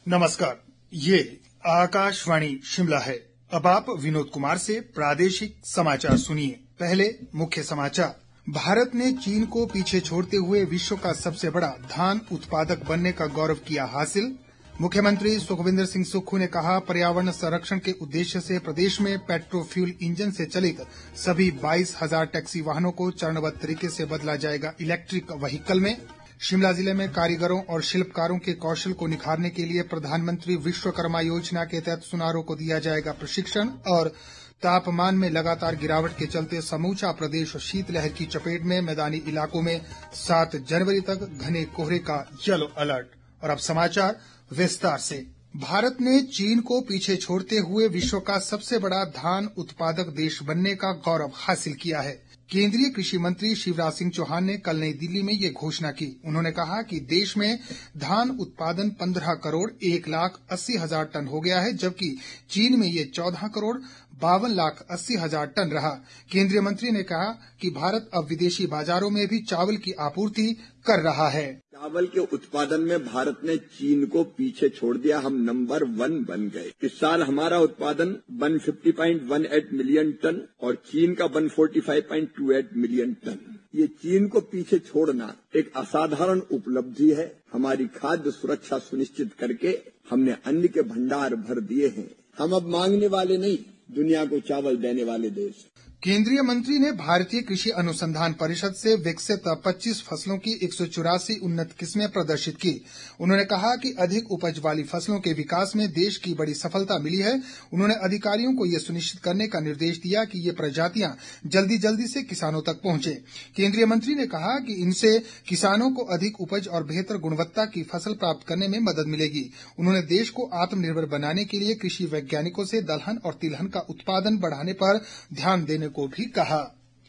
नमस्कार, ये आकाशवाणी शिमला है। अब आप विनोद कुमार से प्रादेशिक समाचार सुनिए। पहले मुख्य समाचार। भारत ने चीन को पीछे छोड़ते हुए विश्व का सबसे बड़ा धान उत्पादक बनने का गौरव किया हासिल। मुख्यमंत्री सुखविंदर सिंह सुक्खू ने कहा, पर्यावरण संरक्षण के उद्देश्य से प्रदेश में पेट्रोफ्यूल इंजन से चलित सभी 22,000 टैक्सी वाहनों को चरणबद्ध तरीके से बदला जाएगा इलेक्ट्रिक व्हीकल में। शिमला जिले में कारीगरों और शिल्पकारों के कौशल को निखारने के लिए प्रधानमंत्री विश्वकर्मा योजना के तहत सुनारों को दिया जाएगा प्रशिक्षण। और तापमान में लगातार गिरावट के चलते समूचा प्रदेश शीतलहर की चपेट में। मैदानी इलाकों में 7 जनवरी तक घने कोहरे का येलो अलर्ट। और अब समाचार विस्तार से। भारत ने चीन को पीछे छोड़ते हुए विश्व का सबसे बड़ा धान उत्पादक देश बनने का गौरव हासिल किया है। केंद्रीय कृषि मंत्री शिवराज सिंह चौहान ने कल नई दिल्ली में ये घोषणा की। उन्होंने कहा कि देश में धान उत्पादन 15 करोड़ 1,80,000 टन हो गया है, जबकि चीन में ये 14 करोड़ 52,80,000 टन रहा। केंद्रीय मंत्री ने कहा कि भारत अब विदेशी बाजारों में भी चावल की आपूर्ति कर रहा है। चावल के उत्पादन में भारत ने चीन को पीछे छोड़ दिया, हम नंबर 1 बन गए। इस साल हमारा उत्पादन 150.18 मिलियन टन और चीन का 145.28 मिलियन टन। ये चीन को पीछे छोड़ना एक असाधारण उपलब्धि है। हमारी खाद्य सुरक्षा सुनिश्चित करके हमने अन्न के भंडार भर दिए हैं। हम अब मांगने वाले नहीं, दुनिया को चावल देने वाले देश। केंद्रीय मंत्री ने भारतीय कृषि अनुसंधान परिषद से विकसित 25 फसलों की 184 उन्नत किस्में प्रदर्शित की। उन्होंने कहा कि अधिक उपज वाली फसलों के विकास में देश की बड़ी सफलता मिली है। उन्होंने अधिकारियों को ये सुनिश्चित करने का निर्देश दिया कि ये प्रजातियां जल्दी जल्दी से किसानों तक पहुंचे। केंद्रीय मंत्री ने कहा कि इनसे किसानों को अधिक उपज और बेहतर गुणवत्ता की फसल प्राप्त करने में मदद मिलेगी। उन्होंने देश को आत्मनिर्भर बनाने के लिए कृषि वैज्ञानिकों से दलहन और तिलहन का उत्पादन बढ़ाने पर ध्यान देने को भी कहा।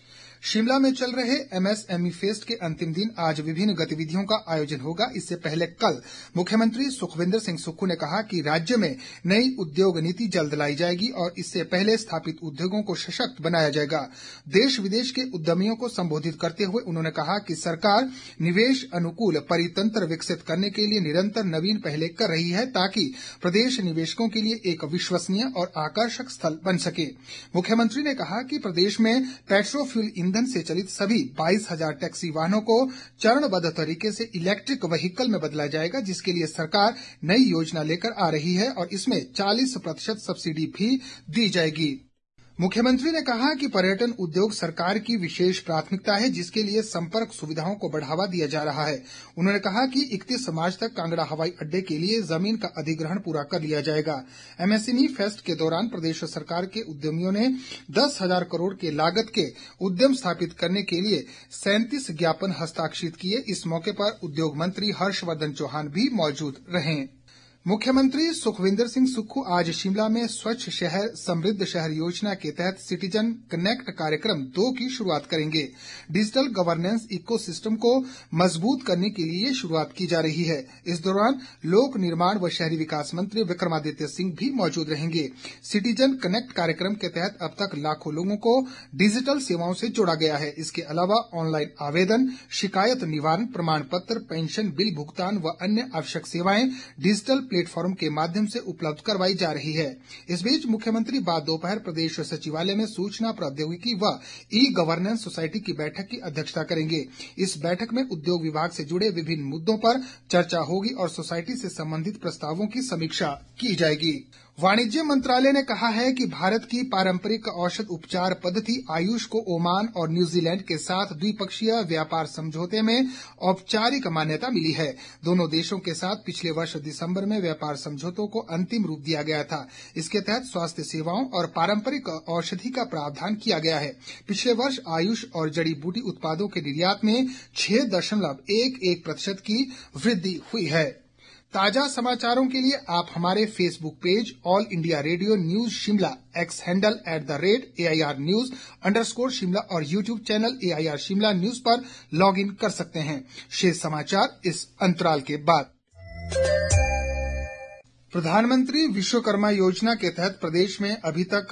शिमला में चल रहे MSME फेस्ट के अंतिम दिन आज विभिन्न गतिविधियों का आयोजन होगा। इससे पहले कल मुख्यमंत्री सुखविंदर सिंह सुक्खू ने कहा कि राज्य में नई उद्योग नीति जल्द लाई जाएगी और इससे पहले स्थापित उद्योगों को सशक्त बनाया जाएगा। देश विदेश के उद्यमियों को संबोधित करते हुए उन्होंने कहा कि सरकार निवेश अनुकूल परितंत्र विकसित करने के लिए निरंतर नवीन पहलें कर रही है, ताकि प्रदेश निवेशकों के लिए एक विश्वसनीय और आकर्षक स्थल बन सके। मुख्यमंत्री ने कहा कि प्रदेश में पेट्रोफ्यूल ईंधन से चलित सभी 22,000 टैक्सी वाहनों को चरणबद्ध तरीके से इलेक्ट्रिक व्हीकल में बदला जाएगा, जिसके लिए सरकार नई योजना लेकर आ रही है और इसमें 40% सब्सिडी भी दी जाएगी। मुख्यमंत्री ने कहा कि पर्यटन उद्योग सरकार की विशेष प्राथमिकता है, जिसके लिए संपर्क सुविधाओं को बढ़ावा दिया जा रहा है। उन्होंने कहा कि 31 मार्च तक कांगड़ा हवाई अड्डे के लिए जमीन का अधिग्रहण पूरा कर लिया जाएगा। MSME फेस्ट के दौरान प्रदेश सरकार के उद्यमियों ने 10,000 करोड़ के लागत के उद्यम स्थापित करने के लिए 37 ज्ञापन हस्ताक्षरित किए। इस मौके पर उद्योग मंत्री हर्षवर्धन चौहान भी मौजूद रहे। मुख्यमंत्री सुखविंदर सिंह सुक्खू आज शिमला में स्वच्छ शहर समृद्ध शहर योजना के तहत सिटीजन कनेक्ट कार्यक्रम 2 की शुरुआत करेंगे। डिजिटल गवर्नेंस इकोसिस्टम को मजबूत करने के लिए शुरुआत की जा रही है। इस दौरान लोक निर्माण व शहरी विकास मंत्री विक्रमादित्य सिंह भी मौजूद रहेंगे। सिटीजन कनेक्ट कार्यक्रम के तहत अब तक लाखों लोगों को डिजिटल सेवाओं से जोड़ा गया है। इसके अलावा ऑनलाइन आवेदन, शिकायत निवारण प्रमाण पत्र, पेंशन, बिल भुगतान व अन्य आवश्यक सेवाएं डिजिटल प्लेटफॉर्म के माध्यम से उपलब्ध करवाई जा रही है। इस बीच मुख्यमंत्री बाद दोपहर प्रदेश सचिवालय में सूचना प्रौद्योगिकी व ई गवर्नेंस सोसाइटी की बैठक की अध्यक्षता करेंगे। इस बैठक में उद्योग विभाग से जुड़े विभिन्न मुद्दों पर चर्चा होगी और सोसाइटी से संबंधित प्रस्तावों की समीक्षा की जाएगी। वाणिज्य मंत्रालय ने कहा है कि भारत की पारंपरिक औषध उपचार पद्धति आयुष को ओमान और न्यूजीलैंड के साथ द्विपक्षीय व्यापार समझौते में औपचारिक मान्यता मिली है। दोनों देशों के साथ पिछले वर्ष दिसंबर में व्यापार समझौतों को अंतिम रूप दिया गया था। इसके तहत स्वास्थ्य सेवाओं और पारंपरिक औषधि का प्रावधान किया गया है। पिछले वर्ष आयुष और जड़ी बूटी उत्पादों के निर्यात में 6.11% की वृद्धि हुई है। ताजा समाचारों के लिए आप हमारे Facebook page all India radio news Shimla, X handle @AIR News_शिमला और YouTube channel AIR Shimla news पर लॉग इन कर सकते हैं। शेष समाचार इस अंतराल के बाद। प्रधानमंत्री विश्वकर्मा योजना के तहत प्रदेश में अभी तक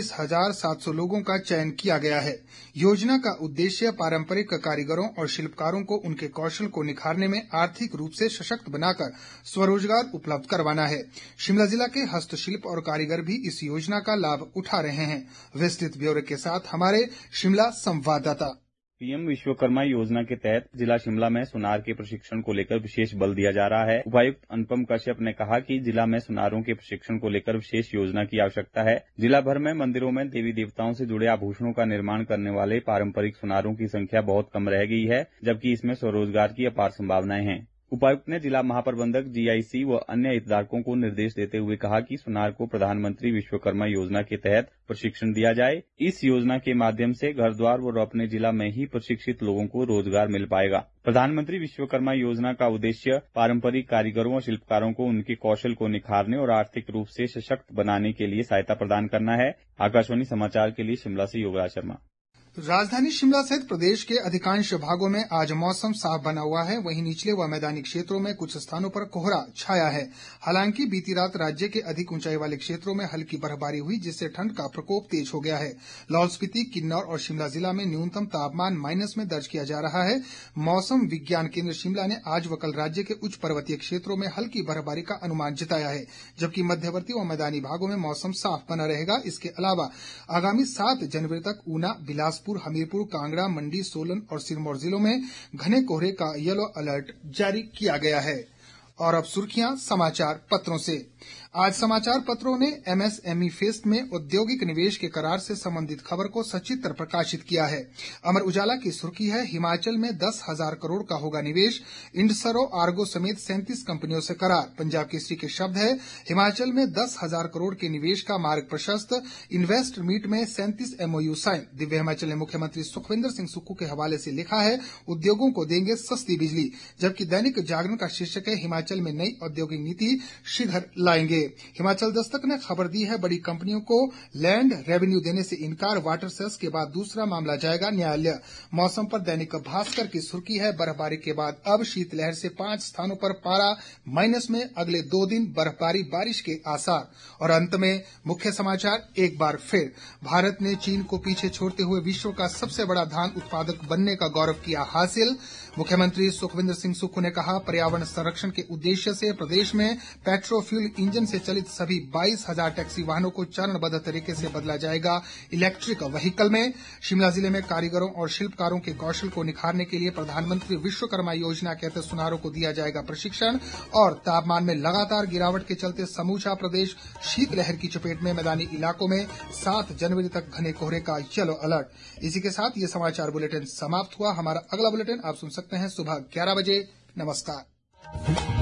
19,700 लोगों का चयन किया गया है। योजना का उद्देश्य पारंपरिक कारीगरों और शिल्पकारों को उनके कौशल को निखारने में आर्थिक रूप से सशक्त बनाकर स्वरोजगार उपलब्ध करवाना है। शिमला जिला के हस्तशिल्प और कारीगर भी इस योजना का लाभ उठा रहे हैं। विस्तृत ब्यौरे के साथ हमारे शिमला संवाददाता। पीएम विश्वकर्मा योजना के तहत जिला शिमला में सुनार के प्रशिक्षण को लेकर विशेष बल दिया जा रहा है। उपायुक्त अनुपम कश्यप ने कहा कि जिला में सुनारों के प्रशिक्षण को लेकर विशेष योजना की आवश्यकता है। जिला भर में मंदिरों में देवी देवताओं से जुड़े आभूषणों का निर्माण करने वाले पारंपरिक सुनारों की संख्या बहुत कम रह गई है, जबकि इसमें स्वरोजगार की अपार संभावनाएं हैं। उपायुक्त ने जिला महाप्रबंधक जीआईसी व अन्य हितधारकों को निर्देश देते हुए कहा कि सुनार को प्रधानमंत्री विश्वकर्मा योजना के तहत प्रशिक्षण दिया जाए। इस योजना के माध्यम से घर द्वार व अपने जिला में ही प्रशिक्षित लोगों को रोजगार मिल पाएगा। प्रधानमंत्री विश्वकर्मा योजना का उद्देश्य पारंपरिक कारीगरों और शिल्पकारों को उनके कौशल को निखारने और आर्थिक रूप से सशक्त बनाने के लिए सहायता प्रदान करना है। आकाशवाणी समाचार के लिए शिमला से योगराज शर्मा। राजधानी शिमला सहित प्रदेश के अधिकांश भागों में आज मौसम साफ बना हुआ है। वहीं निचले व मैदानी क्षेत्रों में कुछ स्थानों पर कोहरा छाया है। हालांकि बीती रात राज्य के अधिक ऊंचाई वाले क्षेत्रों में हल्की बर्फबारी हुई, जिससे ठंड का प्रकोप तेज हो गया है। लाहौल स्पीति, किन्नौर और शिमला जिला में न्यूनतम तापमान माइनस में दर्ज किया जा रहा है। मौसम विज्ञान केंद्र शिमला ने आज व कल राज्य के उच्च पर्वतीय क्षेत्रों में हल्की बर्फबारी का अनुमान जताया है, जबकि मध्यवर्ती व मैदानी भागों में मौसम साफ बना रहेगा। इसके अलावा आगामी 7 जनवरी तक ऊना, बिलासपुर, हमीरपुर, कांगड़ा, मंडी, सोलन और सिरमौर जिलों में घने कोहरे का येलो अलर्ट जारी किया गया है। और अब सुर्खियां समाचार पत्रों से। आज समाचार पत्रों ने एमएसएमई फेस्ट में औद्योगिक निवेश के करार से संबंधित खबर को सचित्र प्रकाशित किया है। अमर उजाला की सुर्खी है, हिमाचल में 10,000 करोड़ का होगा निवेश, इंडसरो, आर्गो समेत 37 कंपनियों से करार। पंजाब केसरी के शब्द है, हिमाचल में 10,000 करोड़ के निवेश का मार्ग प्रशस्त, इन्वेस्ट मीट में 37 एमओयू साइन। दिव्य हिमाचल ने मुख्यमंत्री सुखविंदर सिंह सुक्खू के हवाले से लिखा है, उद्योगों को देंगे सस्ती बिजली। जबकि दैनिक जागरण का शीर्षक है, हिमाचल में नई औद्योगिक नीति शीघ्र लाएंगे। हिमाचल दस्तक ने खबर दी है, बड़ी कंपनियों को लैंड रेवेन्यू देने से इनकार, वाटर सेस के बाद दूसरा मामला जाएगा न्यायालय। मौसम पर दैनिक भास्कर की सुर्खी है, बर्फबारी के बाद अब शीतलहर से 5 स्थानों पर पारा माइनस में, अगले 2 दिन बर्फबारी, बारिश के आसार। और अंत में मुख्य समाचार एक बार फिर, भारत ने चीन को पीछे छोड़ते हुए विश्व का सबसे बड़ा धान उत्पादक बनने का गौरव किया हासिल। मुख्यमंत्री सुखविंदर सिंह सुक्खू ने कहा, पर्यावरण संरक्षण के उद्देश्य से प्रदेश में पेट्रो फ्यूल इंजन से चलित सभी 22,000 टैक्सी वाहनों को चरणबद्ध तरीके से बदला जाएगा इलेक्ट्रिक व्हीकल में। शिमला जिले में कारीगरों और शिल्पकारों के कौशल को निखारने के लिए प्रधानमंत्री विश्वकर्मा योजना के तहत सुनारों को दिया जाएगा प्रशिक्षण। और तापमान में लगातार गिरावट के चलते समूचा प्रदेश शीतलहर की चपेट में, मैदानी इलाकों में 7 जनवरी तक घने कोहरे का येलो अलर्ट। इसी के साथ ये समाचार बुलेटिन समाप्त हुआ। हमारा अगला बुलेटिन आप सुन सकते हैं सुबह 11 बजे। नमस्कार।